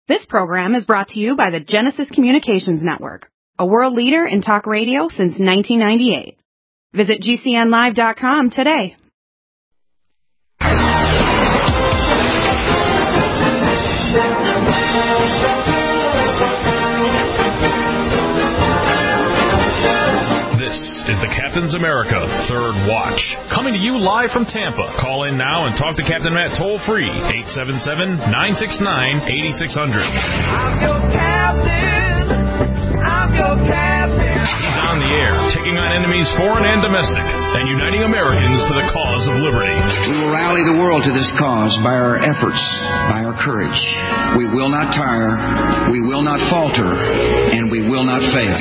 This program is brought to you by the Genesis Communications Network, a world leader in talk radio since 1998. Visit GCNlive.com today. This is the Captain's America Third Watch, coming to you live from Tampa. Call in now and talk to Captain Matt toll-free, 877-969-8600. I'm your captain. I'm your captain. He's on the air, taking on enemies foreign and domestic, and uniting Americans to the cause of liberty. We will rally the world to this cause by our efforts, by our courage. We will not tire, we will not falter, and we will not fail.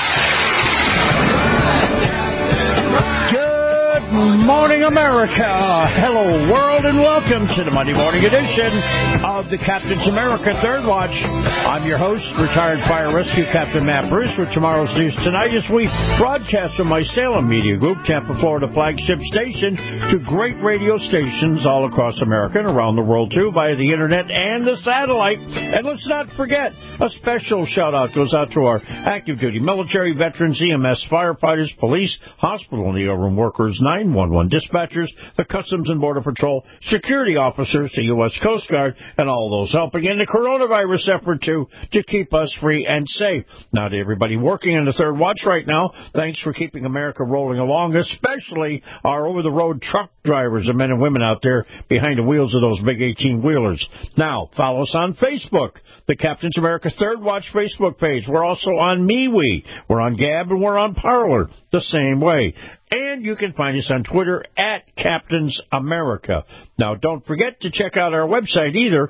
Good morning, America. Hello, world, and welcome to the Monday morning edition of the Captain's America Third Watch. I'm your host, retired fire rescue Captain Matt Bruce, with tomorrow's news tonight as we broadcast from my Salem Media Group, Tampa, Florida flagship station, to great radio stations all across America and around the world, too, via the internet and the satellite. And let's not forget, a special shout-out goes out to our active duty military, veterans, EMS, firefighters, police, hospital and ER room workers, 911 dispatchers, the Customs and Border Patrol, security officers, the U.S. Coast Guard, and all those helping in the coronavirus effort to keep us free and safe. Now, to everybody working in the Third Watch right now, thanks for keeping America rolling along, especially our over-the-road truck drivers and men and women out there behind the wheels of those big 18-wheelers. Now, follow us on Facebook, the Captain's America Third Watch Facebook page. We're also on MeWe. We're on Gab, and we're on Parler the same way. And you can find us on Twitter at Captains America. Now, don't forget to check out our website either,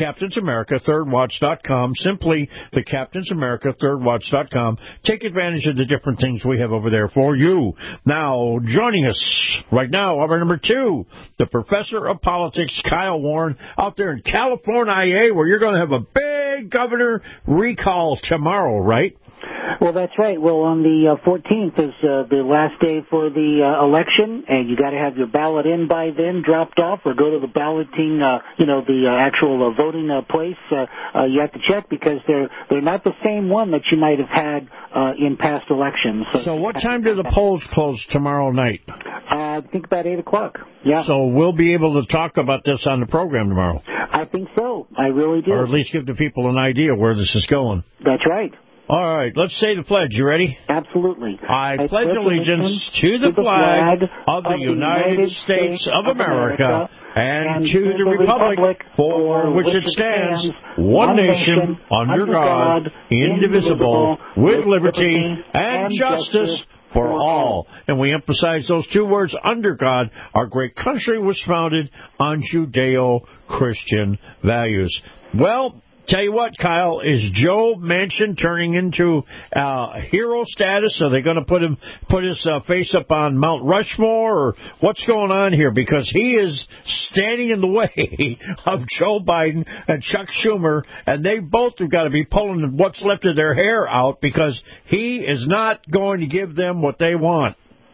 thecaptainsamericathirdwatch.com, simply thecaptainsamericathirdwatch.com. Take advantage of the different things we have over there for you. Now, joining us right now, our number 2, the professor of politics, Kyle Warren, out there in California, where you're going to have a big governor recall tomorrow, right? Well, that's right. Well, on the 14th is the last day for the election, and you got to have your ballot in by then, dropped off, or go to the balloting, the actual voting place. You have to check because they're not the same one that you might have had in past elections. So what time do the polls close tomorrow night? I think about 8 o'clock. Yeah. So we'll be able to talk about this on the program tomorrow. I think so. I really do. Or at least give the people an idea where this is going. That's right. All right, let's say the pledge. You ready? Absolutely. I pledge allegiance to the flag of the United States of America and to the republic for which it stands, one nation, under God, indivisible, with liberty and justice for all. And we emphasize those two words, under God. Our great country was founded on Judeo-Christian values. Well, tell you what, Kyle, is Joe Manchin turning into hero status? Are they going to put his face up on Mount Rushmore, or what's going on here? Because he is standing in the way of Joe Biden and Chuck Schumer, and they both have got to be pulling what's left of their hair out because he is not going to give them what they want.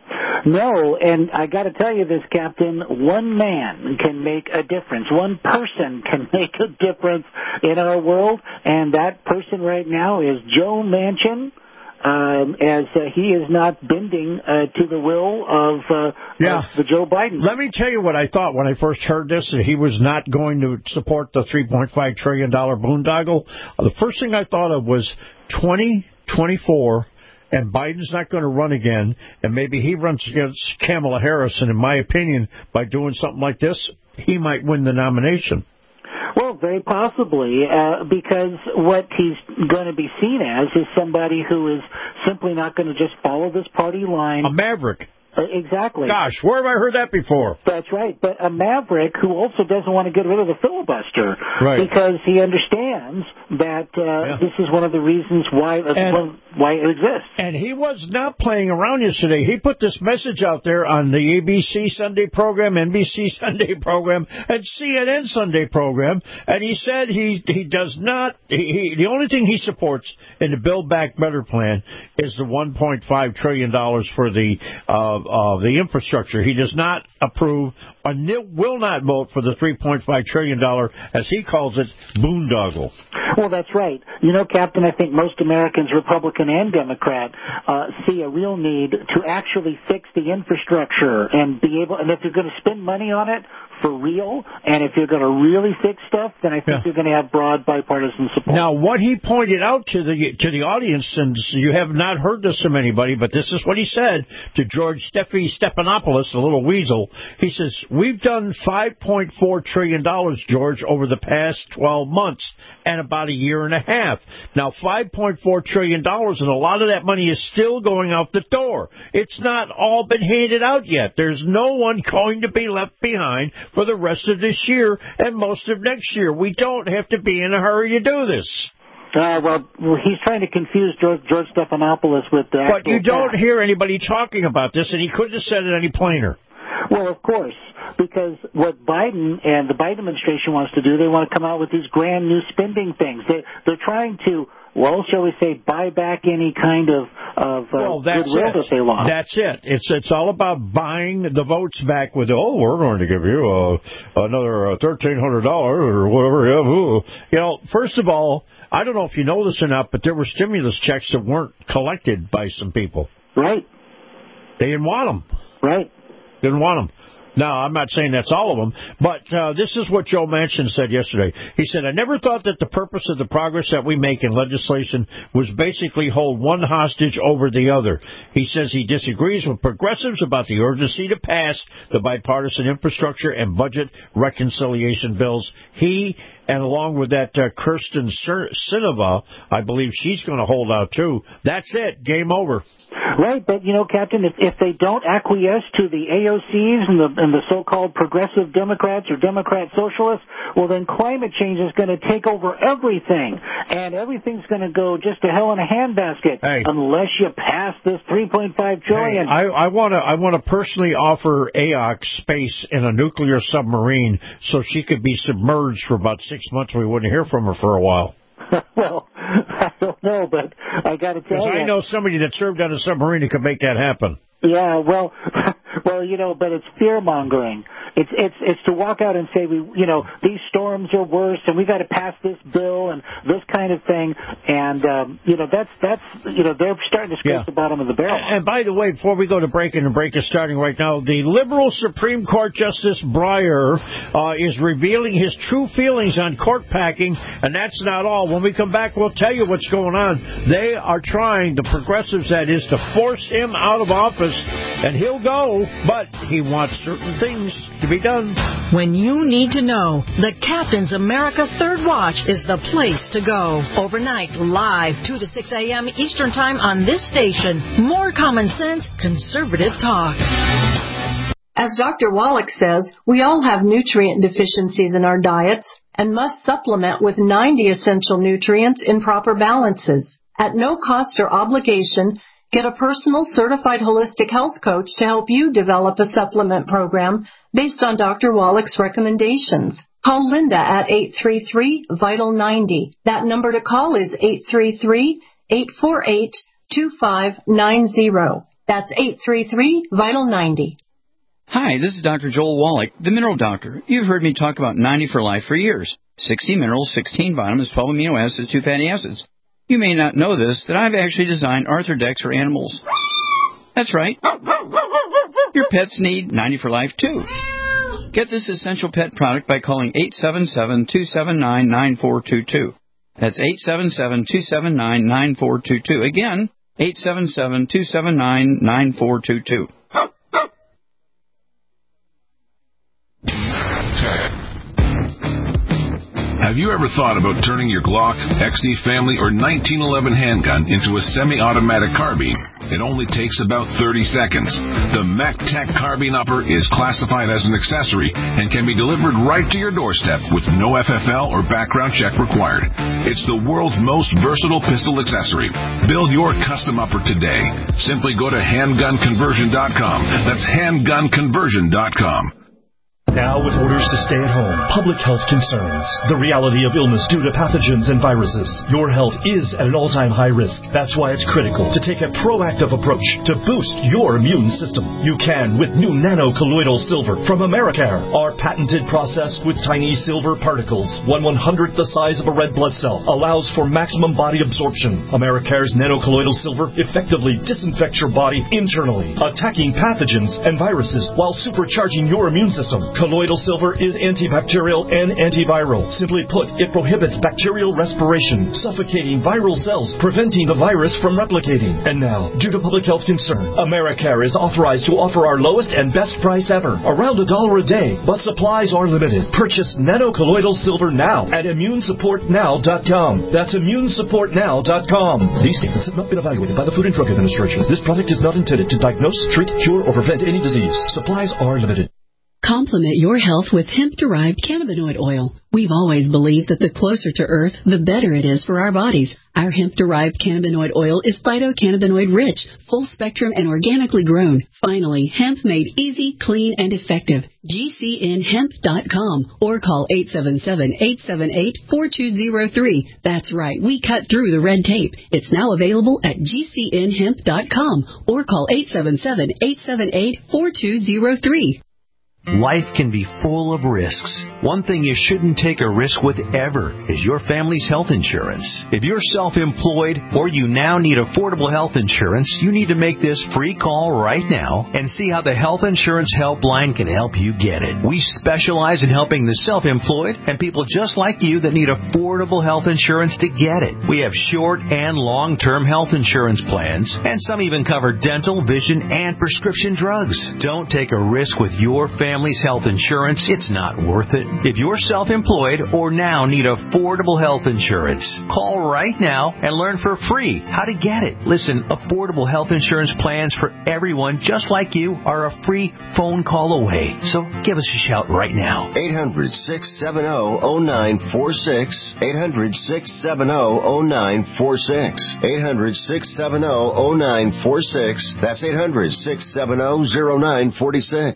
No, and I got to tell you this, Captain, one man can make a difference. One person can make a difference in our world, and that person right now is Joe Manchin, as he is not bending to the will of the Joe Biden. Let me tell you what I thought when I first heard this, that he was not going to support the $3.5 trillion boondoggle. The first thing I thought of was 2024, and Biden's not going to run again, and maybe he runs against Kamala Harris, and in my opinion, by doing something like this, he might win the nomination. Well, very possibly, because what he's going to be seen as is somebody who is simply not going to just follow this party line. A maverick. Exactly. Gosh, where have I heard that before? That's right. But a maverick who also doesn't want to get rid of the filibuster. Right. Because he understands that this is one of the reasons why it exists. And he was not playing around yesterday. He put this message out there on the ABC Sunday program, NBC Sunday program, and CNN Sunday program, and he said he does not, the only thing he supports in the Build Back Better plan is the $1.5 trillion for the infrastructure. He does not approve or will not vote for the $3.5 trillion, as he calls it, boondoggle. Well, that's right. You know, Captain, I think most Americans, Republican and Democrat, see a real need to actually fix the infrastructure and be able, and if you're going to spend money on it for real, and if you're going to really fix stuff, then I think you're going to have broad bipartisan support. Now, what he pointed out to the audience, and you have not heard this from anybody, but this is what he said to George Stephanopoulos, the little weasel. He says, we've done $5.4 trillion, George, over the past 12 months and about a year and a half. Now, $5.4 trillion, and a lot of that money is still going out the door. It's not all been handed out yet. There's no one going to be left behind for the rest of this year and most of next year. We don't have to be in a hurry to do this. Well, he's trying to confuse George Stephanopoulos with the But you don't hear anybody talking about this, and he couldn't have said it any plainer. Well, of course, because what Biden and the Biden administration wants to do, they want to come out with these grand new spending things. They're trying to, well, shall we say, buy back any kind of goodwill that they lost. That's it. It's all about buying the votes back with, we're going to give you another $1,300 or whatever. You know, first of all, I don't know if you know this or not, but there were stimulus checks that weren't collected by some people. Right. They didn't want them. Right. Didn't want them. Now, I'm not saying that's all of them, but this is what Joe Manchin said yesterday. He said, I never thought that the purpose of the progress that we make in legislation was basically hold one hostage over the other. He says he disagrees with progressives about the urgency to pass the bipartisan infrastructure and budget reconciliation bills. He, and along with that Kirsten Sinema, I believe she's going to hold out too. That's it. Game over. Right, but, you know, Captain, if they don't acquiesce to the AOCs and the so-called progressive Democrats or Democrat socialists, well, then climate change is going to take over everything, and everything's going to go just to hell in a handbasket unless you pass this $3.5 trillion. Hey, I want to personally offer AOC space in a nuclear submarine so she could be submerged for about 6 months. We wouldn't hear from her for a while. Well, I don't know, but I got to tell you. I know somebody that served on a submarine who could make that happen. Yeah, well, you know, but it's fear-mongering. It's to walk out and say, these storms are worse and we got to pass this bill and this kind of thing. And, that's they're starting to scrape the bottom of the barrel. And by the way, before we go to break, and the break is starting right now, the liberal Supreme Court Justice Breyer is revealing his true feelings on court packing, and that's not all. When we come back, we'll tell you what's going on. They are trying, the progressives that is, to force him out of office, and he'll go, but he wants certain things to be done. When you need to know, the Captain's America Third Watch is the place to go. Overnight, live, 2 to 6 a.m. Eastern Time on this station. More common sense, conservative talk. As Dr. Wallach says, we all have nutrient deficiencies in our diets and must supplement with 90 essential nutrients in proper balances. At no cost or obligation, get a personal certified holistic health coach to help you develop a supplement program based on Dr. Wallach's recommendations. Call Linda at 833-VITAL-90. That number to call is 833-848-2590. That's 833-VITAL-90. Hi, this is Dr. Joel Wallach, the Mineral Doctor. You've heard me talk about 90 for Life for years. 60 minerals, 16 vitamins, 12 amino acids, 2 fatty acids. You may not know this, that I've actually designed Arthrodex for animals. That's right. Your pets need 90 for Life, too. Get this essential pet product by calling 877-279-9422. That's 877-279-9422. Again, 877-279-9422. Have you ever thought about turning your Glock, XD Family, or 1911 handgun into a semi-automatic carbine? It only takes about 30 seconds. The MacTech Carbine Upper is classified as an accessory and can be delivered right to your doorstep with no FFL or background check required. It's the world's most versatile pistol accessory. Build your custom upper today. Simply go to handgunconversion.com. That's handgunconversion.com. Now with orders to stay at home, public health concerns, the reality of illness due to pathogens and viruses, your health is at an all-time high risk. That's why it's critical to take a proactive approach to boost your immune system. You can with new nano-colloidal silver from Americare. Our patented process with tiny silver particles, 1/100th the size of a red blood cell, allows for maximum body absorption. Americare's nano-colloidal silver effectively disinfects your body internally, attacking pathogens and viruses while supercharging your immune system. Colloidal silver is antibacterial and antiviral. Simply put, it prohibits bacterial respiration, suffocating viral cells, preventing the virus from replicating. And now, due to public health concern, Americare is authorized to offer our lowest and best price ever, around $1 a day, but supplies are limited. Purchase nano-colloidal silver now at immunesupportnow.com. That's immunesupportnow.com. These statements have not been evaluated by the Food and Drug Administration. This product is not intended to diagnose, treat, cure, or prevent any disease. Supplies are limited. Complement your health with hemp-derived cannabinoid oil. We've always believed that the closer to Earth, the better it is for our bodies. Our hemp-derived cannabinoid oil is phytocannabinoid-rich, full-spectrum, and organically grown. Finally, hemp made easy, clean, and effective. GCNhemp.com or call 877-878-4203. That's right, we cut through the red tape. It's now available at GCNhemp.com or call 877-878-4203. Life can be full of risks. One thing you shouldn't take a risk with ever is your family's health insurance. If you're self-employed or you now need affordable health insurance, you need to make this free call right now and see how the Health Insurance Helpline can help you get it. We specialize in helping the self-employed and people just like you that need affordable health insurance to get it. We have short and long-term health insurance plans, and some even cover dental, vision, and prescription drugs. Don't take a risk with your family's health insurance. It's not worth it. If you're self-employed or now need affordable health insurance, call right now and learn for free how to get it. Listen, affordable health insurance plans for everyone just like you are a free phone call away. So give us a shout right now. 800-670-0946. 800-670-0946. 800-670-0946. That's 800-670-0946.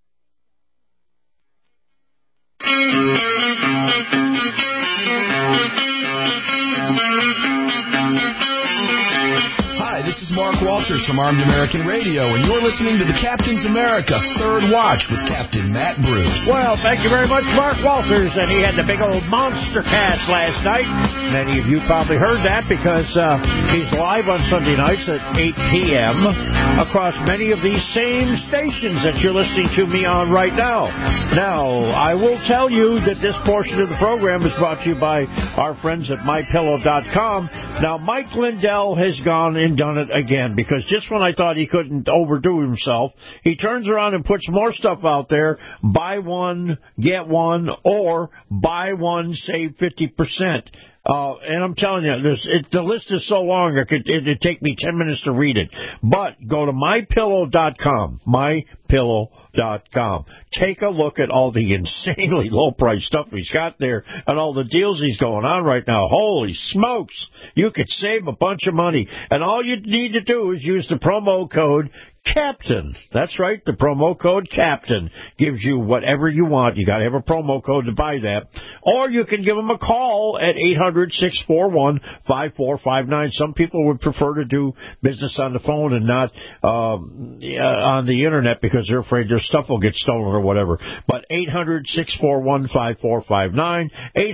Hi, this is Mark Walters from Armed American Radio, and you're listening to the Captain's America Third Watch with Captain Matt Bruce. Well, thank you very much, Mark Walters, and he had the big old monster cast last night. Many of you probably heard that because he's live on Sunday nights at 8 p.m. across many of these same stations that you're listening to me on right now. Now, I will tell you that this portion of the program is brought to you by our friends at MyPillow.com. Now, Mike Lindell has gone and done it again, because just when I thought he couldn't overdo himself, he turns around and puts more stuff out there. Buy one, get one, or buy one, save 50%. And I'm telling you, the list is so long, it'd take me 10 minutes to read it. But go to MyPillow.com, MyPillow.com. Take a look at all the insanely low-priced stuff he's got there and all the deals he's going on right now. Holy smokes! You could save a bunch of money. And all you need to do is use the promo code Captain. That's right, the promo code Captain gives you whatever you want. You got to have a promo code to buy that. Or you can give them a call at 800-641-5459. Some people would prefer to do business on the phone and not on the internet because they're afraid their stuff will get stolen or whatever. But 800-641-5459,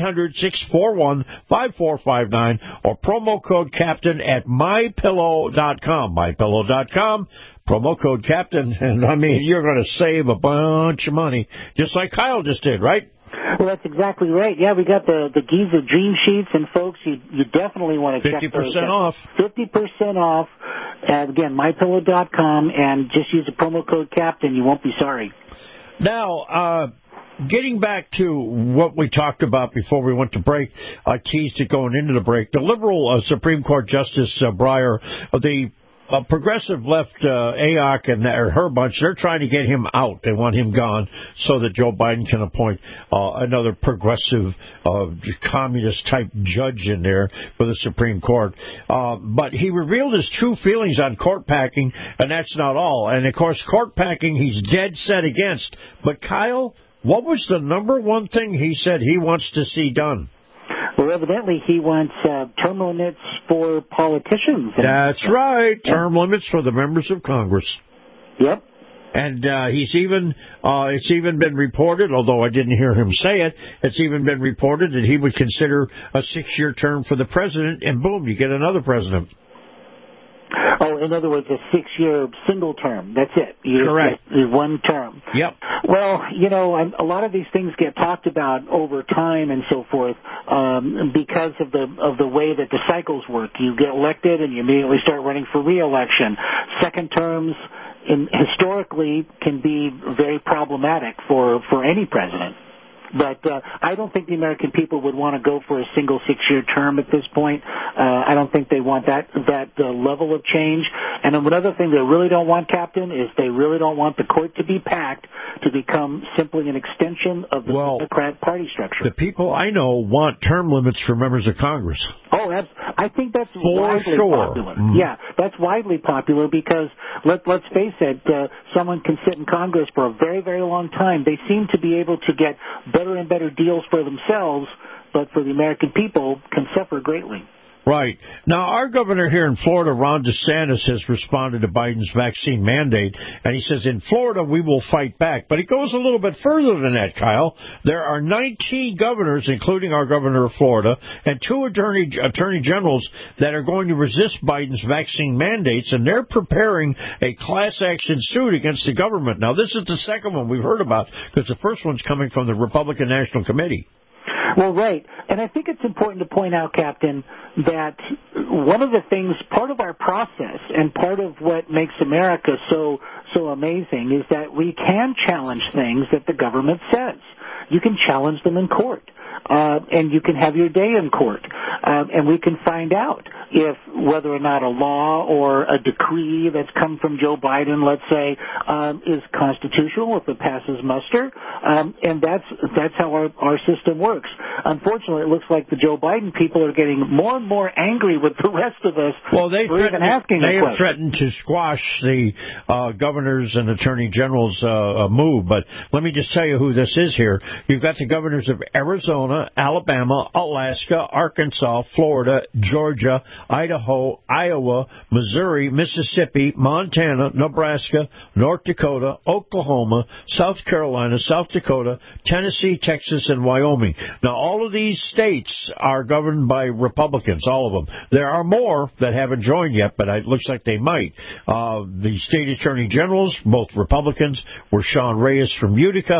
800-641-5459, or promo code Captain at MyPillow.com. MyPillow.com. Promo code Captain, and I mean, you're going to save a bunch of money, just like Kyle just did, right? Well, that's exactly right. Yeah, we got the Giza Dream Sheets, and folks, you definitely want to check those out. 50% off. Again, MyPillow.com, and just use the promo code Captain. You won't be sorry. Now, getting back to what we talked about before we went to break, I teased it going into the break. The liberal Supreme Court Justice Breyer, the progressive left, AOC and her bunch, they're trying to get him out. They want him gone so that Joe Biden can appoint another progressive communist-type judge in there for the Supreme Court. But he revealed his true feelings on court packing, and that's not all. And, of course, court packing he's dead set against. But, Kyle, What was the number one thing he said he wants to see done? Well, evidently he wants term limits for politicians. That's right, term limits for the members of Congress. Yep. And it's even been reported, although I didn't hear him say it, it's even been reported that he would consider a 6-year term for the president, and boom, you get another president. Oh, in other words, a 6-year single term. That's it. Correct. One term. Yep. Well, a lot of these things get talked about over time and so forth because of the way that the cycles work. You get elected and you immediately start running for re-election. Second terms historically can be very problematic for any president. But I don't think the American people would want to go for a single 6-year term at this point. I don't think they want that level of change. And another thing they really don't want, Captain, is they really don't want the court to be packed to become simply an extension of the Democrat Party structure. The people I know want term limits for members of Congress. Oh, I think that's widely popular. Mm. Yeah, that's widely popular because let's face it, someone can sit in Congress for a very, very long time. They seem to be able to get better and better deals for themselves, but for the American people can suffer greatly. Right. Now, our governor here in Florida, Ron DeSantis, has responded to Biden's vaccine mandate, and he says, in Florida, we will fight back. But it goes a little bit further than that, Kyle. There are 19 governors, including our governor of Florida, and 2 attorney generals that are going to resist Biden's vaccine mandates, and they're preparing a class action suit against the government. Now, this is the second one we've heard about, because the first one's coming from the Republican National Committee. Well, right. And I think it's important to point out, Captain, that one of the things, part of our process and part of what makes America so amazing is that we can challenge things that the government says. You can challenge them in court. And you can have your day in court. And we can find out if whether or not a law or a decree that's come from Joe Biden, let's say, is constitutional, if it passes muster. And that's how our system works. Unfortunately, it looks like the Joe Biden people are getting more and more angry with the rest of us for even asking they a have question. threatened to squash the governors and attorney generals' move. But let me just tell you who this is here. You've got the governors of Arizona, Alabama, Alaska, Arkansas, Florida, Georgia, Idaho, Iowa, Missouri, Mississippi, Montana, Nebraska, North Dakota, Oklahoma, South Carolina, South Dakota, Tennessee, Texas, and Wyoming. Now, all of these states are governed by Republicans, all of them. There are more that haven't joined yet, but it looks like they might. The state attorney generals, both Republicans, were Sean Reyes from Utah,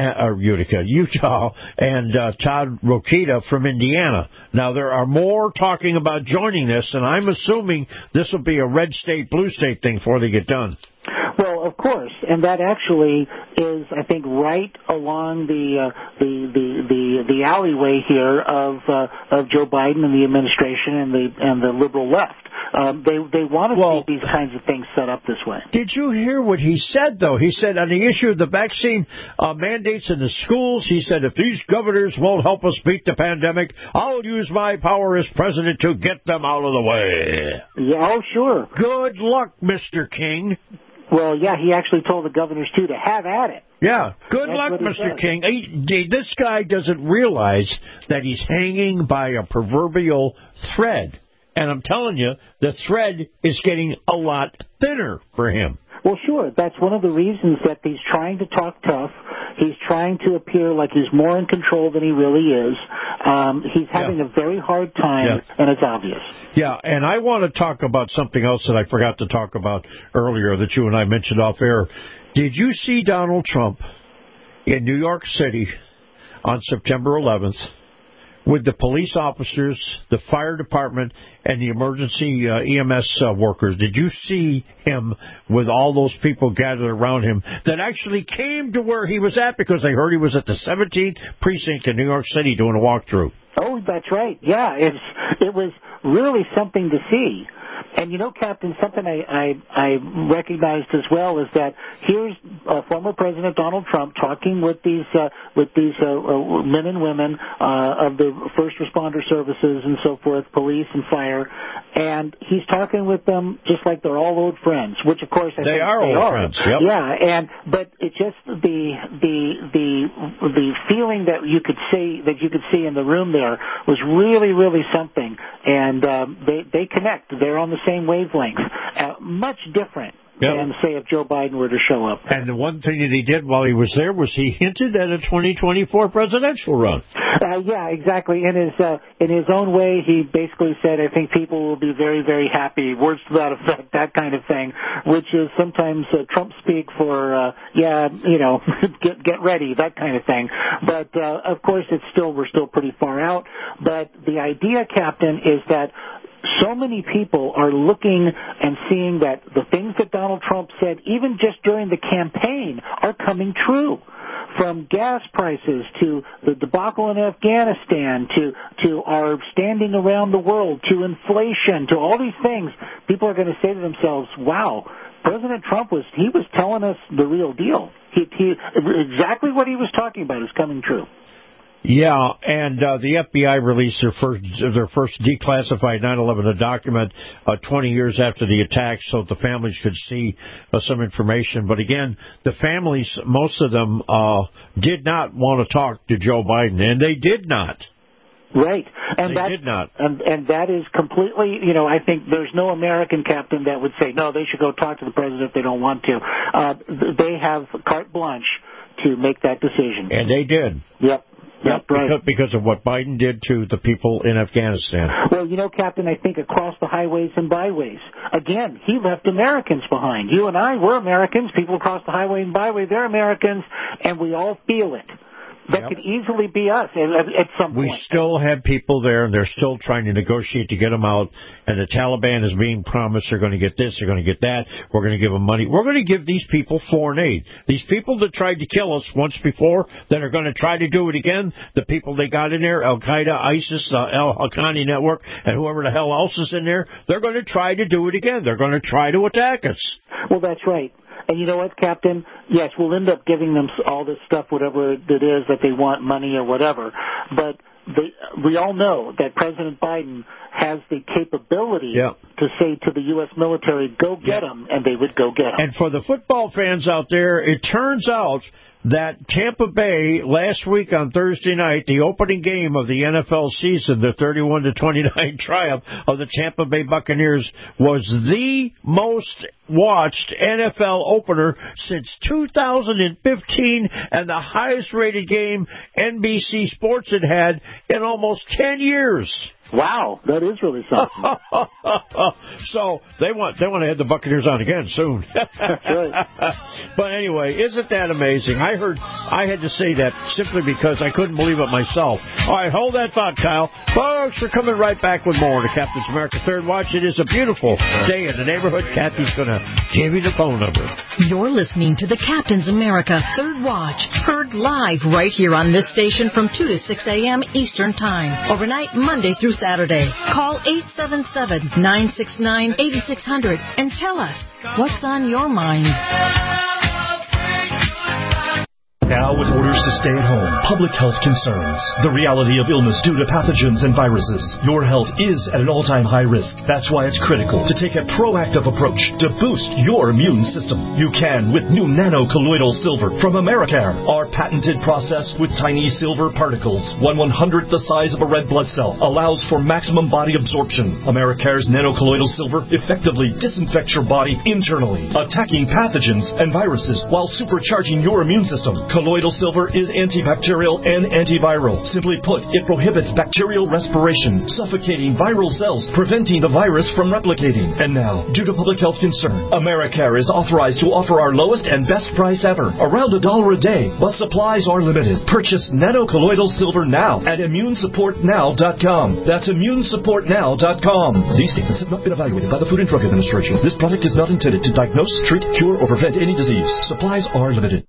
and Todd Rokita from Indiana. Now, there are more talking about joining this, and I'm assuming this will be a red state, blue state thing before they get done. Well, of course, and that actually is, I think, right along the alleyway here of Joe Biden and the administration and the liberal left. They want to see these kinds of things set up this way. Did you hear what he said, though? He said on the issue of the vaccine mandates in the schools, he said, if these governors won't help us beat the pandemic, I'll use my power as president to get them out of the way. Yeah, oh, sure. Good luck, Mr. King. Well, yeah, he actually told the governors, too, to have at it. Yeah, good luck, Mr. King. This guy doesn't realize that he's hanging by a proverbial thread. And I'm telling you, the thread is getting a lot thinner for him. Well, sure. That's one of the reasons that he's trying to talk tough. He's trying to appear like he's more in control than he really is. He's having a very hard time, and it's obvious. Yeah, and I want to talk about something else that I forgot to talk about earlier that you and I mentioned off air. Did you see Donald Trump in New York City on September 11th with the police officers, the fire department, and the emergency EMS workers? Did you see him with all those people gathered around him that actually came to where he was at because they heard he was at the 17th precinct in New York City doing a walkthrough? Oh, that's right. Yeah, it was really something to see. And you know, Captain, something I recognized as well is that here's former President Donald Trump talking with these men and women of the first responder services and so forth, police and fire, and he's talking with them just like they're all old friends, which of course they are old friends. Yep. Yeah, but it's just the feeling that you could see in the room there was really, really something, and they connect. They're on the same wavelength. Much different than, say, if Joe Biden were to show up. And the one thing that he did while he was there was he hinted at a 2024 presidential run. Yeah, exactly. In his own way, he basically said, I think people will be very, very happy, words to that effect, that kind of thing, which is sometimes Trump speak for, get ready, that kind of thing. But, of course, we're still pretty far out. But the idea, Captain, is that so many people are looking and seeing that the things that Donald Trump said, even just during the campaign, are coming true. From gas prices to the debacle in Afghanistan to our standing around the world to inflation to all these things, people are going to say to themselves, wow, President Trump was telling us the real deal. He exactly what he was talking about is coming true. Yeah, and the FBI released their first declassified 9/11 document 20 years after the attack so the families could see some information. But again, the families, most of them, did not want to talk to Joe Biden, and they did not. Right. And they did not. And that is completely, I think there's no American captain that would say, no, they should go talk to the president if they don't want to. They have carte blanche to make that decision. And they did. Yep. Yep, right. Because of what Biden did to the people in Afghanistan. Well, Captain, I think across the highways and byways, again, he left Americans behind. You and I, we're Americans. People across the highway and byway, they're Americans, and we all feel it. That could easily be us at some point. We still have people there, and they're still trying to negotiate to get them out, and the Taliban is being promised they're going to get this, they're going to get that, we're going to give them money. We're going to give these people foreign aid. These people that tried to kill us once before, that are going to try to do it again, the people they got in there, Al-Qaeda, ISIS, Al-Haqqani Network, and whoever the hell else is in there, they're going to try to do it again. They're going to try to attack us. Well, that's right. And you know what, Captain? Yes, we'll end up giving them all this stuff, whatever it is that they want, money or whatever. But we all know that President Biden has the capability to say to the U.S. military, go get them, and they would go get them. And for the football fans out there, it turns out that Tampa Bay, last week on Thursday night, the opening game of the NFL season, the 31-29 triumph of the Tampa Bay Buccaneers, was the most watched NFL opener since 2015 and the highest rated game NBC Sports had in almost 10 years. Wow, that is really something. So they want to have the Buccaneers on again soon. Right. But anyway, isn't that amazing? I had to say that simply because I couldn't believe it myself. All right, hold that thought, Kyle. Folks, we're coming right back with more to Captain's America Third Watch. It is a beautiful day in the neighborhood. Kathy's going to give you the phone number. You're listening to the Captain's America Third Watch, heard live right here on this station from 2 to 6 a.m. Eastern Time, overnight Monday through Saturday. Call 877-969-8600 and tell us what's on your mind. Now, with orders to stay at home, public health concerns, the reality of illness due to pathogens and viruses, your health is at an all-time high risk. That's why it's critical to take a proactive approach to boost your immune system. You can with new nano-colloidal silver from Americare. Our patented process with tiny silver particles, 1/100th the size of a red blood cell, allows for maximum body absorption. Americare's nano-colloidal silver effectively disinfects your body internally, attacking pathogens and viruses while supercharging your immune system. Colloidal silver is antibacterial and antiviral. Simply put, it prohibits bacterial respiration, suffocating viral cells, preventing the virus from replicating. And now, due to public health concern, Americare is authorized to offer our lowest and best price ever, around $1 a day, but supplies are limited. Purchase nano-colloidal silver now at immunesupportnow.com. That's immunesupportnow.com. These statements have not been evaluated by the Food and Drug Administration. This product is not intended to diagnose, treat, cure, or prevent any disease. Supplies are limited.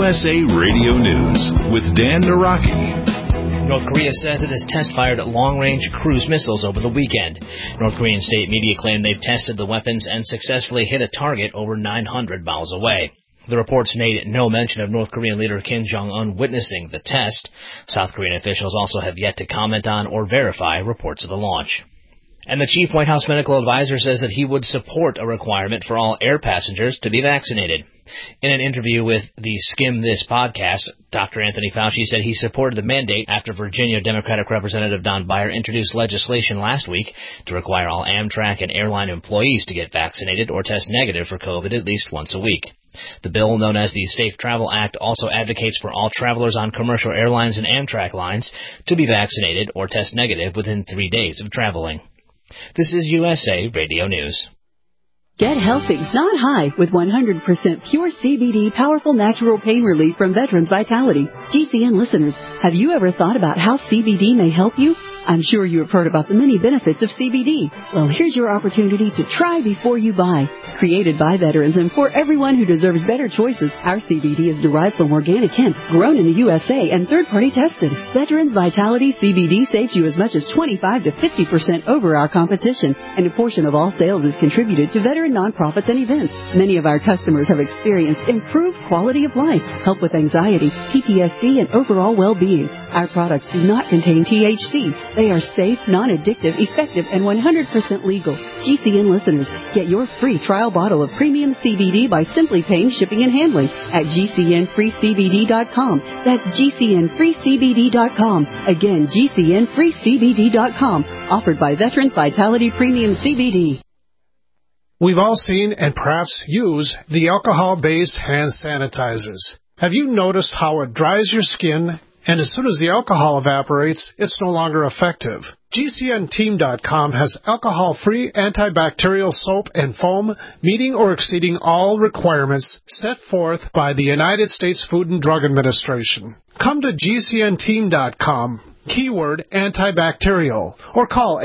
USA Radio News with Dan Naraki. North Korea says it has test-fired long-range cruise missiles over the weekend. North Korean state media claim they've tested the weapons and successfully hit a target over 900 miles away. The reports made no mention of North Korean leader Kim Jong-un witnessing the test. South Korean officials also have yet to comment on or verify reports of the launch. And the chief White House medical advisor says that he would support a requirement for all air passengers to be vaccinated. In an interview with the Skim This podcast, Dr. Anthony Fauci said he supported the mandate after Virginia Democratic Representative Don Beyer introduced legislation last week to require all Amtrak and airline employees to get vaccinated or test negative for COVID at least once a week. The bill, known as the Safe Travel Act, also advocates for all travelers on commercial airlines and Amtrak lines to be vaccinated or test negative within 3 days of traveling. This is USA Radio News. Get healthy, not high, with 100% pure CBD powerful natural pain relief from Veterans Vitality. GCN listeners, have you ever thought about how CBD may help you? I'm sure you have heard about the many benefits of CBD. Well, here's your opportunity to try before you buy. Created by veterans and for everyone who deserves better choices, our CBD is derived from organic hemp, grown in the USA and third-party tested. Veterans Vitality CBD saves you as much as 25 to 50% over our competition, and a portion of all sales is contributed to veteran nonprofits and events. Many of our customers have experienced improved quality of life, help with anxiety, PTSD, and overall well-being. Our products do not contain THC. They are safe, non-addictive, effective, and 100% legal. GCN listeners, get your free trial bottle of premium CBD by simply paying shipping and handling at GCNFreeCBD.com. That's GCNFreeCBD.com. Again, GCNFreeCBD.com. Offered by Veterans Vitality Premium CBD. We've all seen and perhaps use the alcohol-based hand sanitizers. Have you noticed how it dries your skin, and as soon as the alcohol evaporates, it's no longer effective? GCNteam.com has alcohol-free antibacterial soap and foam meeting or exceeding all requirements set forth by the United States Food and Drug Administration. Come to GCNteam.com, keyword antibacterial, or call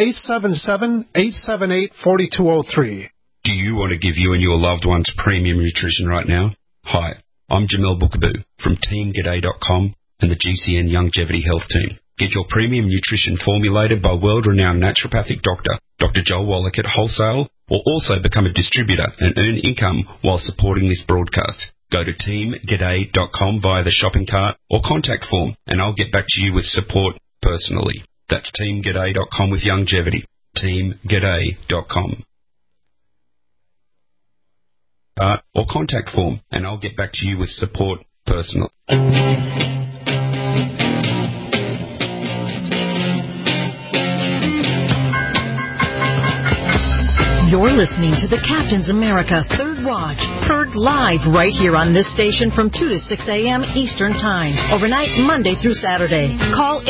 877-878-4203. Do you want to give you and your loved ones premium nutrition right now? Hi, I'm Jamel Bookaboo from TeamGaday.com and the GCN Longevity Health Team. Get your premium nutrition formulated by world-renowned naturopathic doctor, Dr. Joel Wallach at Wholesale, or also become a distributor and earn income while supporting this broadcast. Go to TeamGaday.com via the shopping cart or contact form, and I'll get back to you with support personally. That's TeamGaday.com with longevity. TeamGaday.com. Or contact form, and I'll get back to you with support personally. You're listening to the Captain's America Third Watch, heard live right here on this station from 2 to 6 a.m. Eastern Time, overnight Monday through Saturday. Call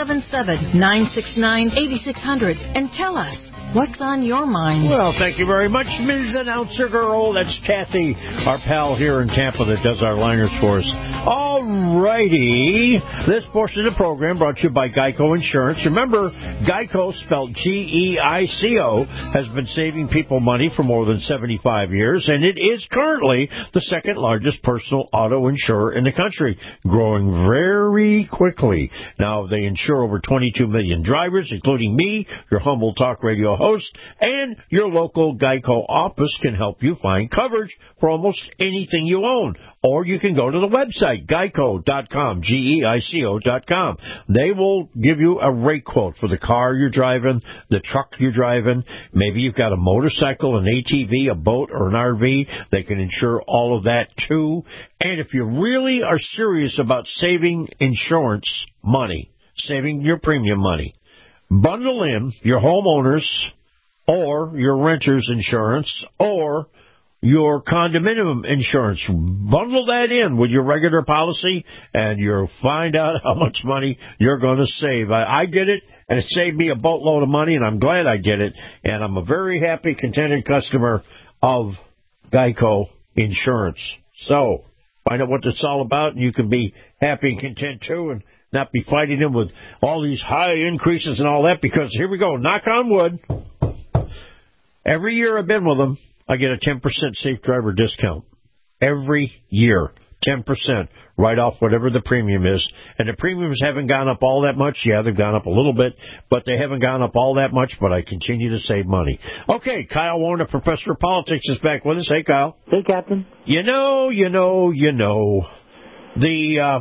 877-969-8600 and tell us what's on your mind. Well, thank you very much, Ms. Announcer Girl. That's Kathy, our pal here in Tampa that does our liners for us. All righty. This portion of the program brought to you by Geico Insurance. Remember, Geico, spelled G-E-I-C-O, has been saving people money for more than 75 years, and it is currently the second largest personal auto insurer in the country, growing very quickly. Now, they insure over 22 million drivers, including me, your humble talk radio host, and your local Geico office can help you find coverage for almost anything you own. Or you can go to the website, geico.com, Geico.com. They will give you a rate quote for the car you're driving, the truck you're driving. Maybe you've got a motorcycle, an ATV, a boat, or an RV. They can insure all of that, too. And if you really are serious about saving insurance money, saving your premium money, bundle in your homeowners or your renter's insurance or your condominium insurance. Bundle that in with your regular policy, and you'll find out how much money you're going to save. I did it, and it saved me a boatload of money, and I'm glad I did it. And I'm a very happy, contented customer of Geico Insurance. So find out what it's all about, and you can be happy and content, too, and not be fighting them with all these high increases and all that, because here we go, knock on wood. Every year I've been with them, I get a 10% safe driver discount. Every year. 10% right off whatever the premium is. And the premiums haven't gone up all that much. Yeah, they've gone up a little bit, but they haven't gone up all that much, but I continue to save money. Okay, Kyle Warner, Professor of Politics, is back with us. Hey, Kyle. Hey, Captain. You know, the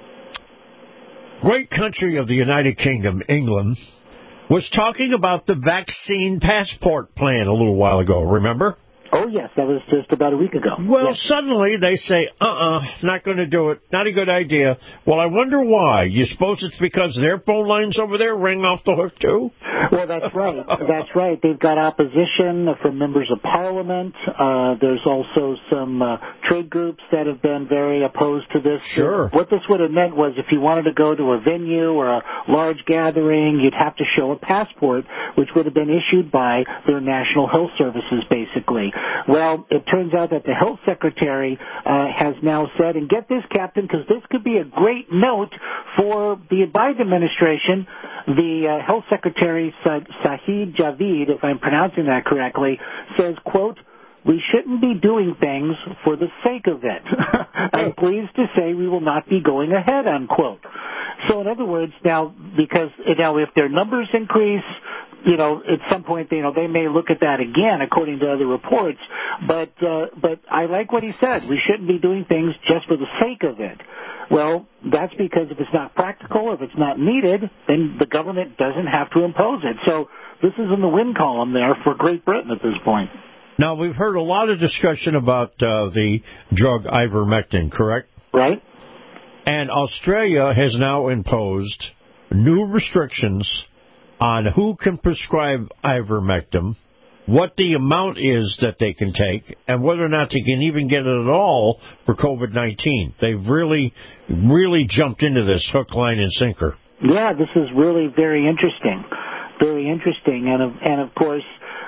great country of the United Kingdom, England, was talking about the vaccine passport plan a little while ago, remember? Oh, yes, that was just about a week ago. Well, yes. Suddenly they say, not going to do it, not a good idea. Well, I wonder why. You suppose it's because their phone lines over there ring off the hook, too? Well, that's right. That's right. They've got opposition from members of Parliament. There's also some trade groups that have been very opposed to this. Sure. What this would have meant was if you wanted to go to a venue or a large gathering, you'd have to show a passport, which would have been issued by their national health services, basically. Well, it turns out that the health secretary has now said, and get this, Captain, because this could be a great note for the Biden administration, the health secretary, Sajid Javid, if I'm pronouncing that correctly, says, quote, "We shouldn't be doing things for the sake of it. I'm pleased to say we will not be going ahead," unquote. So in other words, now if their numbers increase, at some point, they may look at that again, according to other reports. But I like what he said. We shouldn't be doing things just for the sake of it. Well, that's because if it's not practical, if it's not needed, then the government doesn't have to impose it. So this is in the win column there for Great Britain at this point. Now, we've heard a lot of discussion about the drug ivermectin, correct? Right. And Australia has now imposed new restrictions on who can prescribe ivermectin, what the amount is that they can take, and whether or not they can even get it at all for COVID-19. They've really, really jumped into this hook, line, and sinker. Yeah, this is really very interesting. Very interesting. And of course,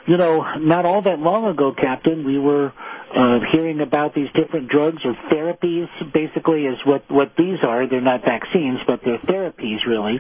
not all that long ago, Captain, we were hearing about these different drugs or therapies, basically, is what these are. They're not vaccines, but they're therapies, really.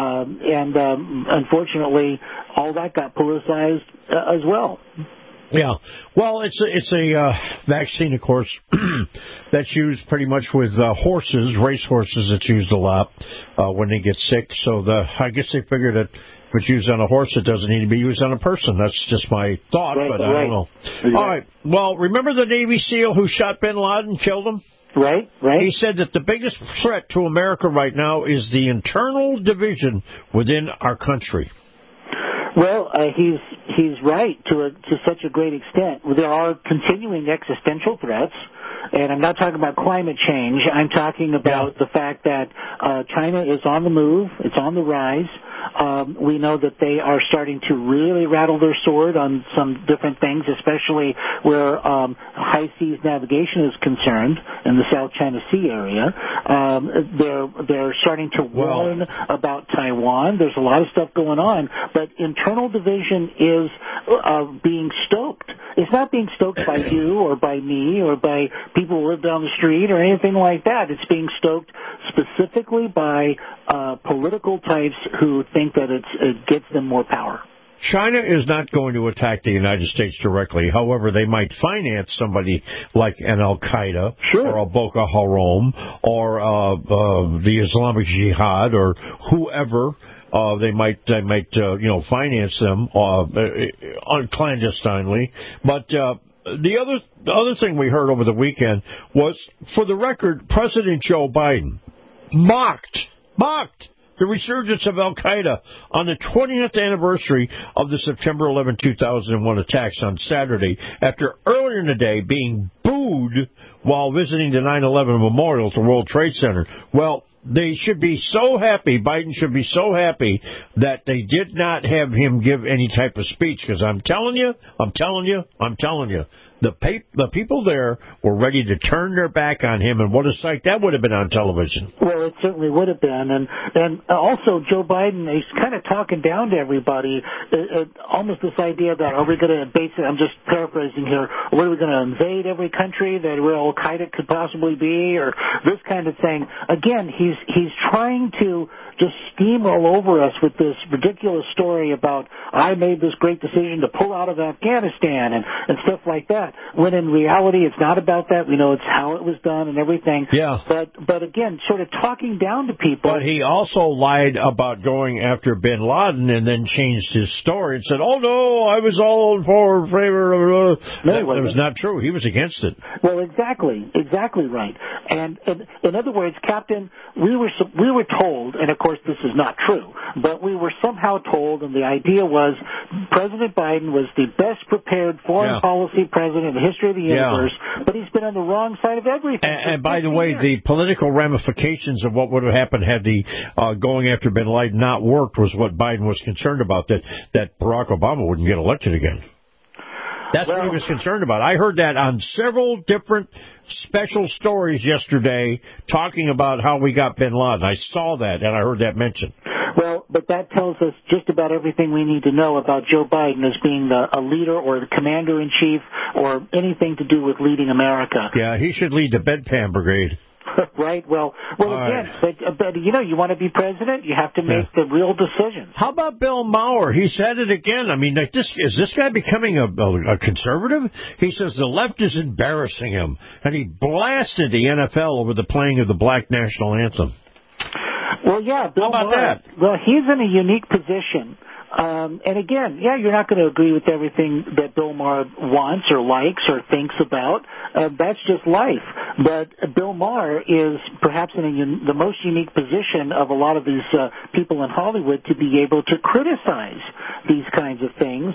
Unfortunately, all that got politicized as well. Yeah. Well, it's a vaccine, of course, that's used pretty much with horses, race horses. It's used a lot when they get sick. So I guess they figured that if it's used on a horse, it doesn't need to be used on a person. That's just my thought, but I don't know. Right. All right. Well, remember the Navy SEAL who shot bin Laden, killed him? Right. He said that the biggest threat to America right now is the internal division within our country. Well, he's right to such a great extent. There are continuing existential threats, and I'm not talking about climate change. I'm talking about the fact that China is on the move. It's on the rise. We know that they are starting to really rattle their sword on some different things, especially where high seas navigation is concerned in the South China Sea area. They're starting to warn about Taiwan. There's a lot of stuff going on, but internal division is being stoked. It's not being stoked by you or by me or by people who live down the street or anything like that. It's being stoked specifically by political types who think that it gets them more power. China is not going to attack the United States directly. However, they might finance somebody like an Al-Qaeda or a Boko Haram or the Islamic Jihad or whoever. They might finance them clandestinely. But the other thing we heard over the weekend was, for the record, President Joe Biden mocked the resurgence of Al-Qaeda on the 20th anniversary of the September 11, 2001 attacks on Saturday, after earlier in the day being booed while visiting the 9/11 memorial at the World Trade Center. Well, they should be so happy, Biden should be so happy that they did not have him give any type of speech, because I'm telling you, the people there were ready to turn their back on him, and what a sight that would have been on television. Well, it certainly would have been, and also Joe Biden, he's kind of talking down to everybody, almost this idea that are we going to basically, I'm just paraphrasing here, what are we going to invade every country that where Al-Qaeda could possibly be, or this kind of thing. Again, he's trying to just steamroll over us with this ridiculous story about I made this great decision to pull out of Afghanistan and stuff like that. that. When in reality, it's not about that. We know it's how it was done and everything. Yeah. But again, sort of talking down to people. But he also lied about going after bin Laden and then changed his story and said, "Oh no, I was all in favor of." That was not true. He was against it. Well, exactly right. And in other words, Captain, we were told, and of course this is not true, but we were somehow told, and the idea was President Biden was the best prepared foreign policy president in the history of the universe, but he's been on the wrong side of everything. And by the way, the political ramifications of what would have happened had the going after bin Laden not worked was what Biden was concerned about, that Barack Obama wouldn't get elected again. That's what he was concerned about. I heard that on several different special stories yesterday talking about how we got bin Laden. I saw that, and I heard that mentioned. Well, but that tells us just about everything we need to know about Joe Biden as being a leader or the commander-in-chief or anything to do with leading America. Yeah, he should lead the bedpan brigade. Right. Well, again, but you want to be president, you have to make the real decisions. How about Bill Maher? He said it again. I mean, is this guy becoming a conservative? He says the left is embarrassing him, and he blasted the NFL over the playing of the Black National Anthem. Well, yeah, Bill How about Maher, that? Well, he's in a unique position. And again, you're not going to agree with everything that Bill Maher wants or likes or thinks about. That's just life. But Bill Maher is perhaps in the most unique position of a lot of these people in Hollywood to be able to criticize these kinds of things.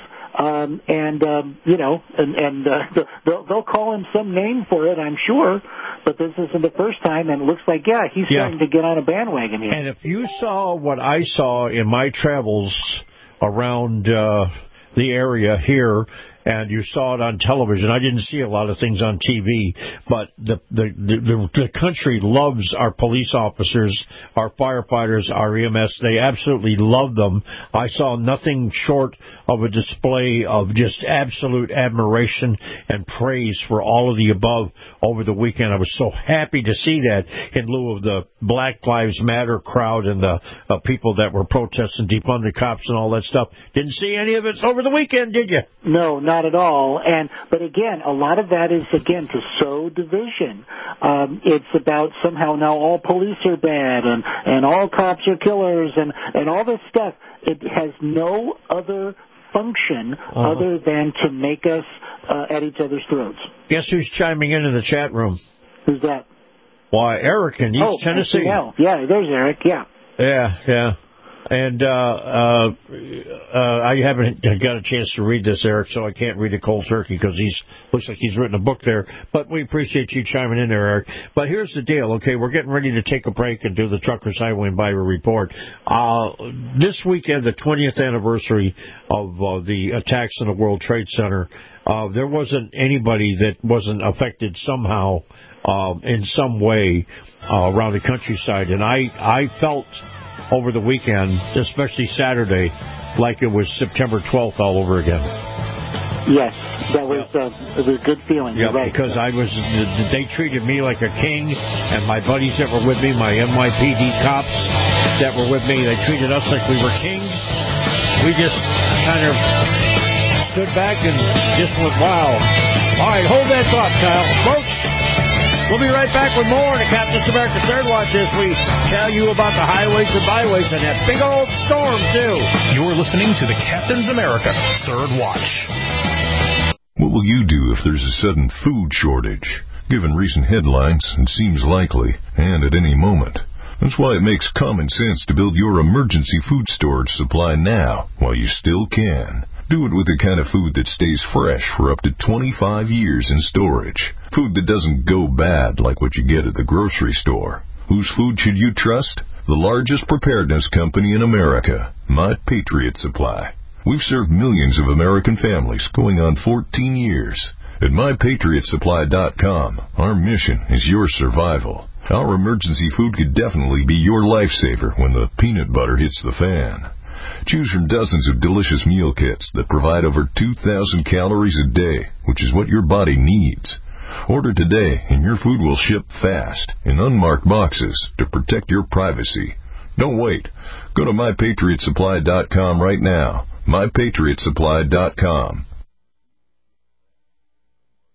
They'll call him some name for it, I'm sure. But this isn't the first time, and it looks like, he's starting to get on a bandwagon here. And if you saw what I saw in my travels around the area here, and you saw it on television. I didn't see a lot of things on TV, but the country loves our police officers, our firefighters, our EMS. They absolutely love them. I saw nothing short of a display of just absolute admiration and praise for all of the above over the weekend. I was so happy to see that in lieu of the Black Lives Matter crowd and the people that were protesting defund the cops and all that stuff. Didn't see any of it over the weekend, did you? No, not at all. But again, a lot of that is, again, to sow division. It's about somehow now all police are bad and all cops are killers and all this stuff. It has no other function other than to make us at each other's throats. Guess who's chiming in the chat room? Who's that? Why, Eric in East Tennessee. Yeah, there's Eric, yeah. Yeah. And I haven't got a chance to read this, Eric, so I can't read it cold turkey because looks like he's written a book there. But we appreciate you chiming in there, Eric. But here's the deal, okay? We're getting ready to take a break and do the Truckers Highway and Byway Report. This weekend, the 20th anniversary of the attacks on the World Trade Center, there wasn't anybody that wasn't affected somehow in some way around the countryside. And I felt over the weekend, especially Saturday, like it was September 12th all over again. Yes, that was it was a good feeling. Yeah, right. Because they treated me like a king, and my buddies that were with me, my NYPD cops that were with me, they treated us like we were kings. We just kind of stood back and just went, wow. All right, hold that thought, Kyle. Folks, we'll be right back with more of the Captain's America Third Watch as we tell you about the highways and byways and that big old storm, too. You're listening to the Captain's America Third Watch. What will you do if there's a sudden food shortage? Given recent headlines, it seems likely, and at any moment. That's why it makes common sense to build your emergency food storage supply now, while you still can. Do it with the kind of food that stays fresh for up to 25 years in storage. Food that doesn't go bad like what you get at the grocery store. Whose food should you trust? The largest preparedness company in America, My Patriot Supply. We've served millions of American families going on 14 years. At MyPatriotSupply.com, our mission is your survival. Our emergency food could definitely be your lifesaver when the peanut butter hits the fan. Choose from dozens of delicious meal kits that provide over 2,000 calories a day, which is what your body needs. Order today and your food will ship fast in unmarked boxes to protect your privacy. Don't wait. Go to MyPatriotSupply.com right now. MyPatriotSupply.com.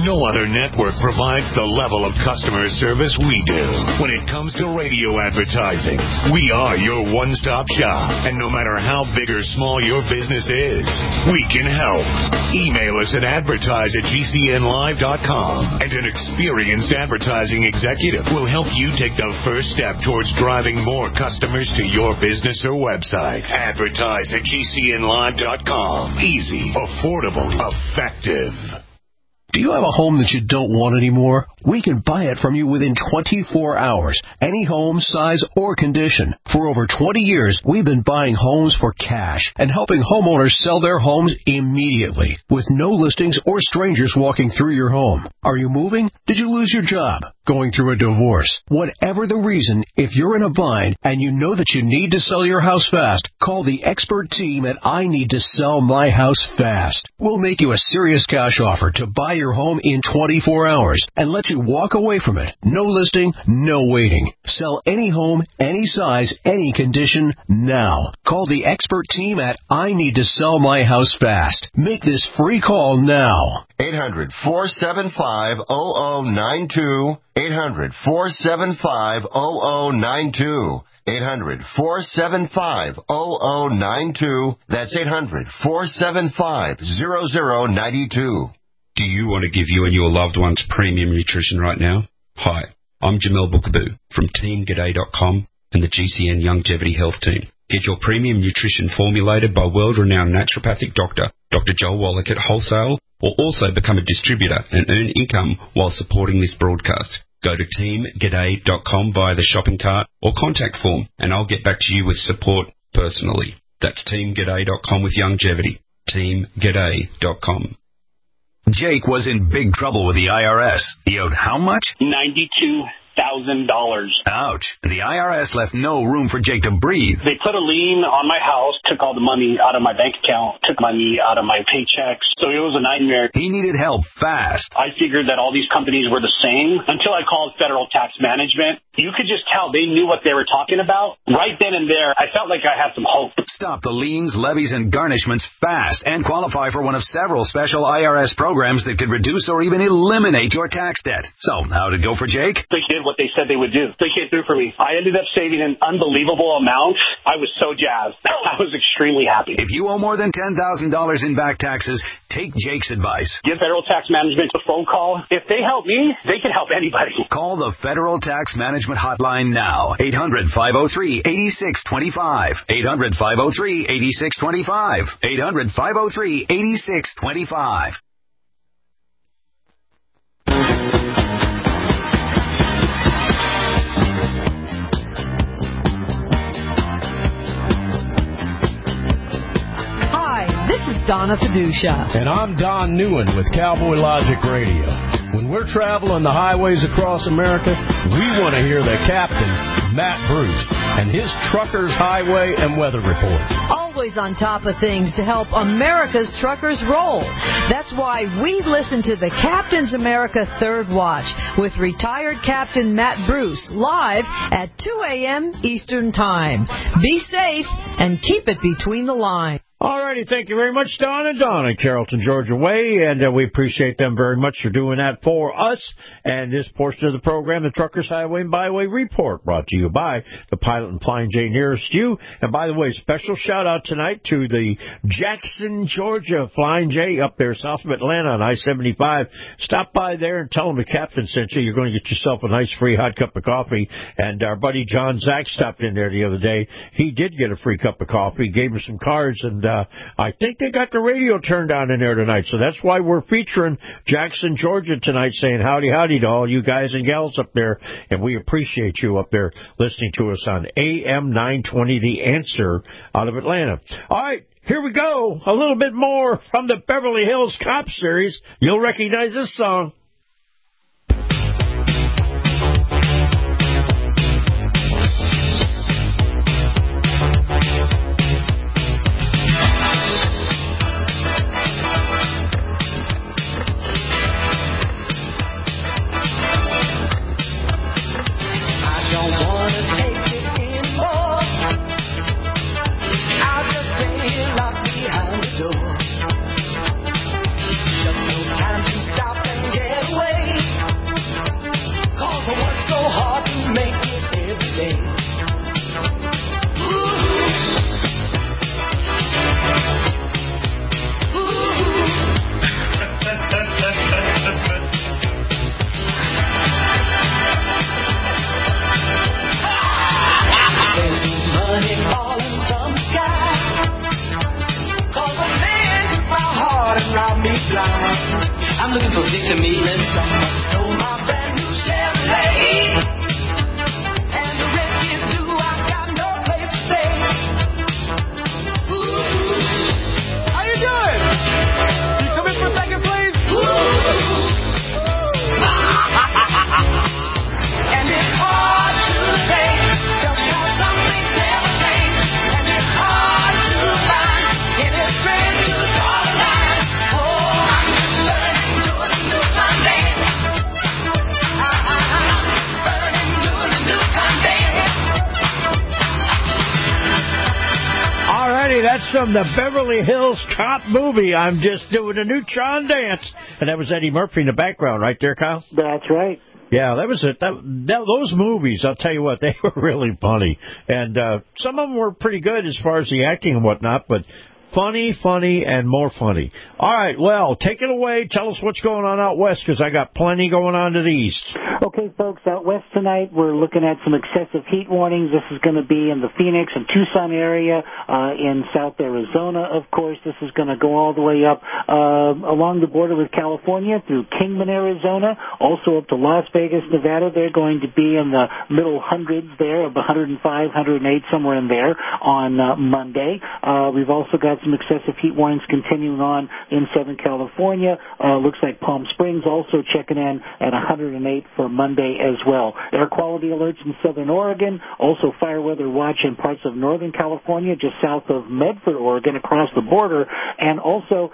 No other network provides the level of customer service we do. When it comes to radio advertising, we are your one-stop shop. And no matter how big or small your business is, we can help. Email us at advertise@gcnlive.com, and an experienced advertising executive will help you take the first step towards driving more customers to your business or website. Advertise@gcnlive.com. Easy, affordable, effective. Do you have a home that you don't want anymore? We can buy it from you within 24 hours. Any home, size, or condition. For over 20 years, we've been buying homes for cash and helping homeowners sell their homes immediately with no listings or strangers walking through your home. Are you moving? Did you lose your job? Going through a divorce? Whatever the reason, if you're in a bind and you know that you need to sell your house fast, call the expert team at I Need to Sell My House Fast. We'll make you a serious cash offer to buy your home in 24 hours and let you walk away from it. No listing, no waiting. Sell any home, any size, any condition now. Call the expert team at I Need to Sell My House Fast. Make this free call now. 800-475-0092. 800-475-0092. 800-475-0092. That's 800-475-0092. Do you want to give you and your loved ones premium nutrition right now? Hi, I'm Jamel Bookaboo from TeamGaday.com and the GCN Longevity Health Team. Get your premium nutrition formulated by world-renowned naturopathic doctor, Dr. Joel Wallach at wholesale, or also become a distributor and earn income while supporting this broadcast. Go to TeamGaday.com via the shopping cart or contact form, and I'll get back to you with support personally. That's TeamGaday.com with longevity. TeamGaday.com. Jake was in big trouble with the IRS. He owed how much? $92,000. Ouch. The IRS left no room for Jake to breathe. They put a lien on my house, took all the money out of my bank account, took money out of my paychecks. So it was a nightmare. He needed help fast. I figured that all these companies were the same until I called Federal Tax Management. You could just tell they knew what they were talking about. Right then and there, I felt like I had some hope. Stop the liens, levies, and garnishments fast and qualify for one of several special IRS programs that could reduce or even eliminate your tax debt. So, how'd it go for Jake? They did what they said they would do. They came through for me. I ended up saving an unbelievable amount. I was so jazzed. I was extremely happy. If you owe more than $10,000 in back taxes, take Jake's advice. Give Federal Tax Management a phone call. If they help me, they can help anybody. Call the Federal Tax Management Hotline now. 800-503-8625. 800-503-8625. 800-503-8625. This is Donna Fiducia. And I'm Don Newen with Cowboy Logic Radio. When we're traveling the highways across America, we want to hear the captain, Matt Bruce, and his Truckers Highway and Weather Report. Always on top of things to help America's truckers roll. That's why we listen to the Captain's America Third Watch with retired Captain Matt Bruce live at 2 a.m. Eastern Time. Be safe and keep it between the lines. All righty, thank you very much, Don and Donna, Carrollton, Georgia Way, and we appreciate them very much for doing that for us. And this portion of the program, the Truckers Highway and Byway Report, brought to you by the Pilot and Flying J nearest you. And by the way, special shout-out tonight to the Jackson, Georgia Flying J up there south of Atlanta on I-75. Stop by there and tell them the captain sent you. You're going to get yourself a nice free hot cup of coffee. And our buddy John Zach stopped in there the other day. He did get a free cup of coffee, gave him some cards, and I think they got the radio turned on in there tonight, so that's why we're featuring Jackson, Georgia tonight, saying howdy, howdy to all you guys and gals up there, and we appreciate you up there listening to us on AM 920, The Answer, out of Atlanta. All right, here we go. A little bit more from the Beverly Hills Cop series. You'll recognize this song. Just no time to stop and get from the Beverly Hills Cop movie. I'm just doing a neutron dance. And that was Eddie Murphy in the background right there, Kyle? That's right. Yeah, that was it. Those movies, I'll tell you what, they were really funny. And some of them were pretty good as far as the acting and whatnot, but funny, and more funny. All right, well, take it away. Tell us what's going on out west, because I got plenty going on to the east. Okay, folks, out west tonight, we're looking at some excessive heat warnings. This is going to be in the Phoenix and Tucson area, in South Arizona, of course. This is going to go all the way up along the border with California through Kingman, Arizona, also up to Las Vegas, Nevada. They're going to be in the middle hundreds there, of 105, 108, somewhere in there on Monday. We've also got some excessive heat warnings continuing on in Southern California. Looks like Palm Springs also checking in at 108 for Monday as well. Air quality alerts in Southern Oregon, also fire weather watch in parts of Northern California, just south of Medford, Oregon, across the border, and also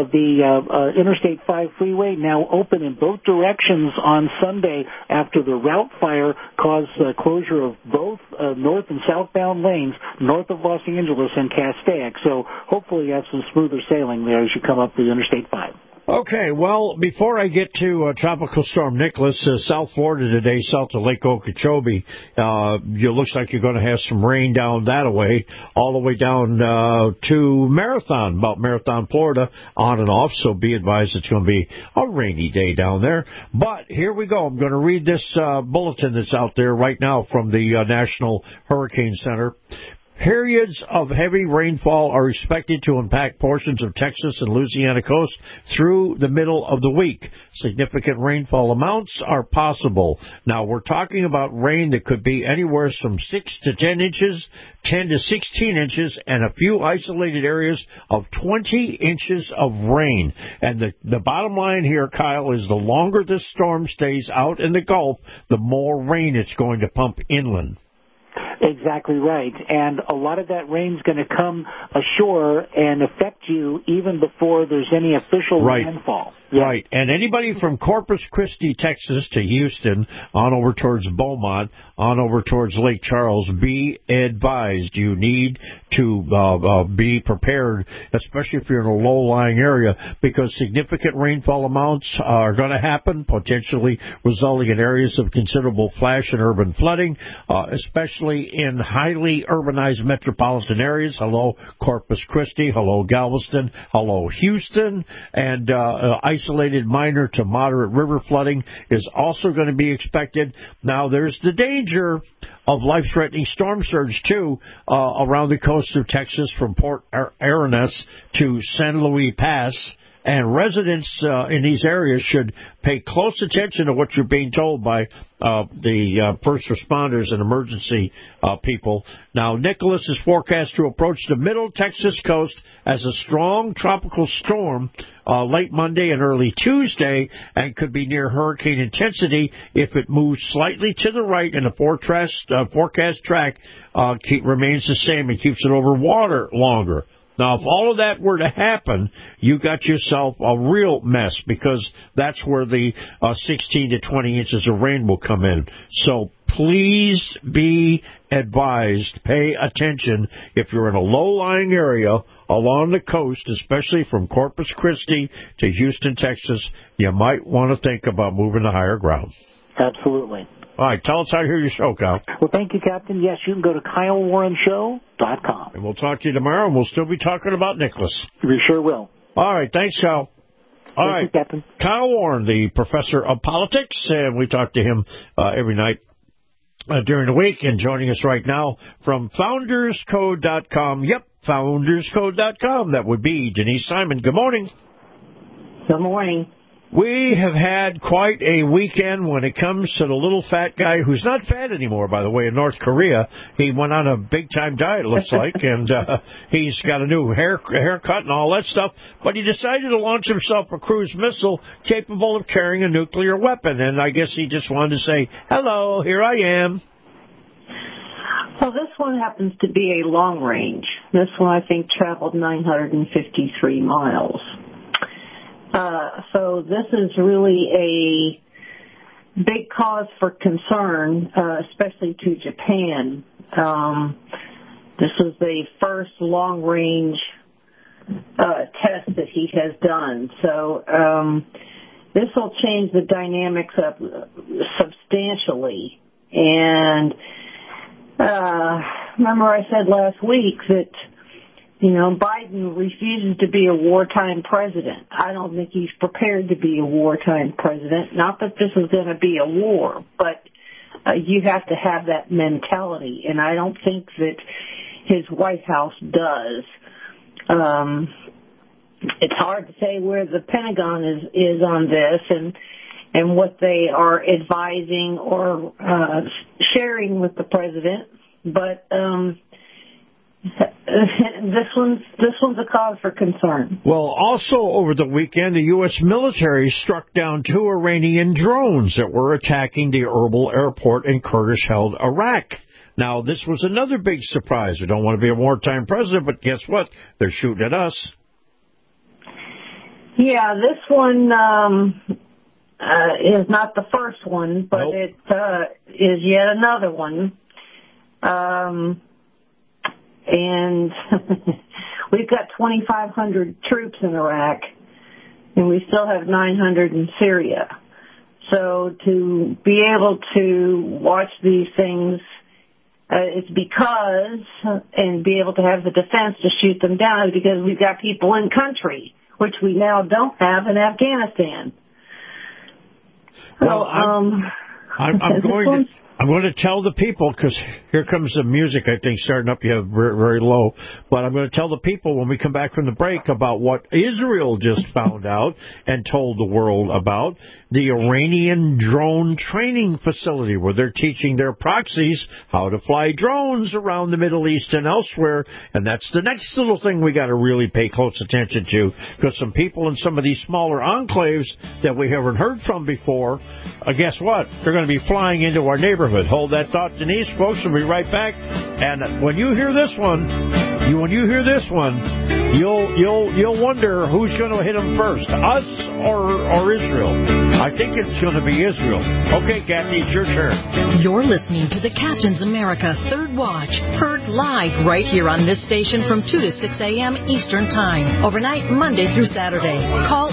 the Interstate 5 freeway now open in both directions on Sunday after the route fire caused closure of both north and southbound lanes north of Los Angeles and Castaic. So hopefully you have some smoother sailing there as you come up the Interstate 5. Okay, well, before I get to Tropical Storm Nicholas, South Florida today, south of Lake Okeechobee, it looks like you're going to have some rain down that way, all the way down to Marathon, about Marathon, Florida, on and off, so be advised it's going to be a rainy day down there. But here we go. I'm going to read this bulletin that's out there right now from the National Hurricane Center. Periods of heavy rainfall are expected to impact portions of Texas and Louisiana coast through the middle of the week. Significant rainfall amounts are possible. Now, we're talking about rain that could be anywhere from 6 to 10 inches, 10 to 16 inches, and a few isolated areas of 20 inches of rain. And the bottom line here, Kyle, is the longer this storm stays out in the Gulf, the more rain it's going to pump inland. Exactly right. And a lot of that rain's going to come ashore and affect you even before there's any official rainfall. Yeah. Right. And anybody from Corpus Christi, Texas to Houston, on over towards Beaumont, on over towards Lake Charles, be advised. You need to be prepared, especially if you're in a low-lying area, because significant rainfall amounts are going to happen, potentially resulting in areas of considerable flash and urban flooding, especially in highly urbanized metropolitan areas. Hello, Corpus Christi. Hello, Galveston. Hello, Houston. And isolated minor to moderate river flooding is also going to be expected. Now, there's the danger of life-threatening storm surge, too, around the coast of Texas from Port Aransas to San Luis Pass. And residents in these areas should pay close attention to what you're being told by the first responders and emergency people. Now, Nicholas is forecast to approach the middle Texas coast as a strong tropical storm late Monday and early Tuesday, and could be near hurricane intensity if it moves slightly to the right and the forecast track remains the same and keeps it over water longer. Now, if all of that were to happen, you got yourself a real mess, because that's where the 16 to 20 inches of rain will come in. So please be advised, pay attention. If you're in a low-lying area along the coast, especially from Corpus Christi to Houston, Texas, you might want to think about moving to higher ground. Absolutely. All right, tell us how to hear your show, Kyle. Well, thank you, Captain. Yes, you can go to KyleWarrenShow.com. And we'll talk to you tomorrow, and we'll still be talking about Nicholas. We sure will. All right, thanks, Kyle. All right, thank you, Captain. Kyle Warren, the professor of politics, and we talk to him every night during the week. And joining us right now from FoundersCode.com. Yep, FoundersCode.com. That would be Denise Simon. Good morning. Good morning. We have had quite a weekend when it comes to the little fat guy who's not fat anymore, by the way, in North Korea. He went on a big-time diet, it looks like, and he's got a new haircut and all that stuff. But he decided to launch himself a cruise missile capable of carrying a nuclear weapon, and I guess he just wanted to say, hello, here I am. Well, this one happens to be a long range. This one, I think, traveled 953 miles. So this is really a big cause for concern, especially to Japan. This was the first long-range test that he has done. So this will change the dynamics up substantially. And remember I said last week that, Biden refuses to be a wartime president. I don't think he's prepared to be a wartime president. Not that this is going to be a war, but you have to have that mentality, and I don't think that his White House does. It's hard to say where the Pentagon is on this and what they are advising or sharing with the president, but this one's a cause for concern. Well, also over the weekend, the U.S. military struck down 2 Iranian drones that were attacking the Erbil airport in Kurdish-held Iraq. Now, this was another big surprise. I don't want to be a wartime president, but guess what? They're shooting at us. Yeah, this one is not the first one, but It is yet another one. And we've got 2,500 troops in Iraq, and we still have 900 in Syria. So to be able to watch these things, it's because, and be able to have the defense to shoot them down, is because we've got people in country, which we now don't have in Afghanistan. Well, I'm going to tell the people, because here comes the music, I think, starting up very, very low. But I'm going to tell the people when we come back from the break about what Israel just found out and told the world about. The Iranian drone training facility where they're teaching their proxies how to fly drones around the Middle East and elsewhere. And that's the next little thing we got to really pay close attention to, because some people in some of these smaller enclaves that we haven't heard from before, guess what? They're going to be flying into our neighborhood. Hold that thought, Denise. Folks, we'll be right back. And when you hear this one, you'll wonder who's going to hit them first, us or Israel. I think it's going to be Israel. Okay, Kathy, it's your turn. You're listening to the Captain's America Third Watch, heard live right here on this station from 2 to 6 a.m. Eastern Time, overnight Monday through Saturday. Call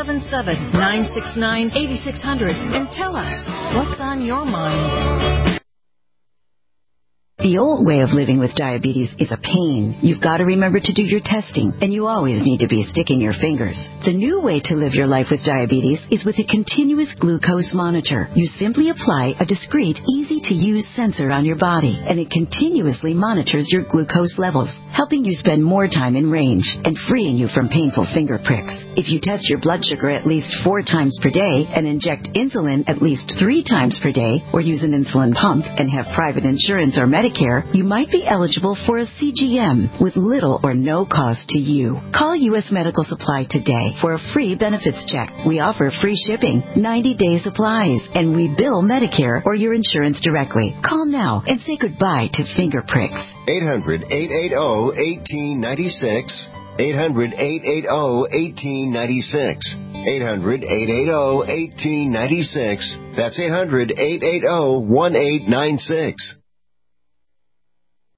877-969-8600 and tell us what's on your mind. The old way of living with diabetes is a pain. You've got to remember to do your testing, and you always need to be sticking your fingers. The new way to live your life with diabetes is with a continuous glucose monitor. You simply apply a discreet, easy-to-use sensor on your body, and it continuously monitors your glucose levels, helping you spend more time in range and freeing you from painful finger pricks. If you test your blood sugar at least 4 times per day and inject insulin at least 3 times per day, or use an insulin pump and have private insurance or Medicare, you might be eligible for a CGM with little or no cost to you. Call U.S. Medical Supply today for a free benefits check. We offer free shipping, 90-day supplies, and we bill Medicare or your insurance directly. Call now and say goodbye to finger pricks. 800-880-1896. 800-880-1896. 800-880-1896. That's 800-880-1896.